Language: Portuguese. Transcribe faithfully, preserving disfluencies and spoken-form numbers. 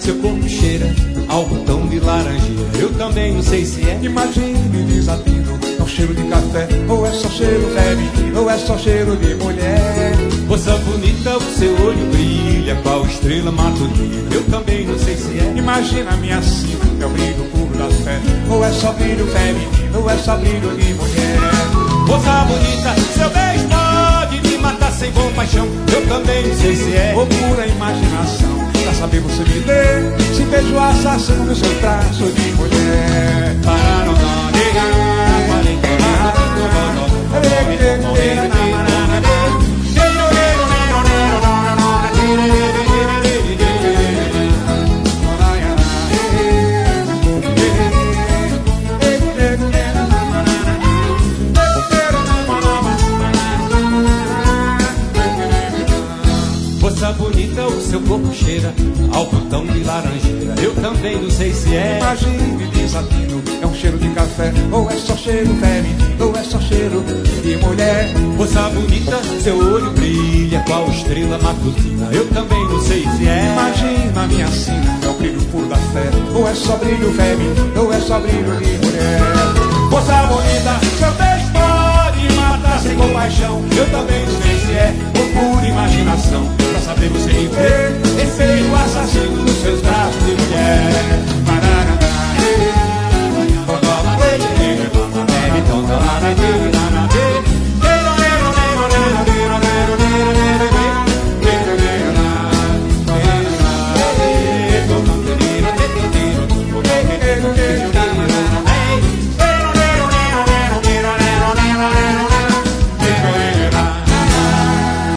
seu corpo cheira ao botão de laranjeira. Eu também não sei se é. Imagine desatino, é um cheiro de café, ou é só cheiro feminino, ou é só cheiro de mulher. Moça bonita, o seu olho brilha qual estrela matutina. Eu também não sei se é. Imagina a minha sina, é o brilho puro da fé, ou é só brilho feminino, ou é só brilho de mulher. Moça bonita, seu beijo pode me matar sem compaixão. Eu também não sei se é. Ou pura imaginação, pra saber você me ler, se beijo assassino no seu traço de mulher. Para não dar moça bonita, o seu corpo cheira ao botão de laranjeira. Eu também não sei se é. Imagine desatino, é um cheiro de café, ou é só cheiro feminino, ou é só cheiro de mulher. Moça bonita, seu olho brilha qual estrela matutina. Eu também não sei se é. Imagina a minha sina, é o brilho puro da fé, ou é só brilho feminino, ou é só brilho de mulher. Moça bonita, seu beijo pode me matar sem compaixão. Eu também não sei se é. Ou pura imaginação, pra saber você me ver, esse beijo assassino nos seus braços de mulher.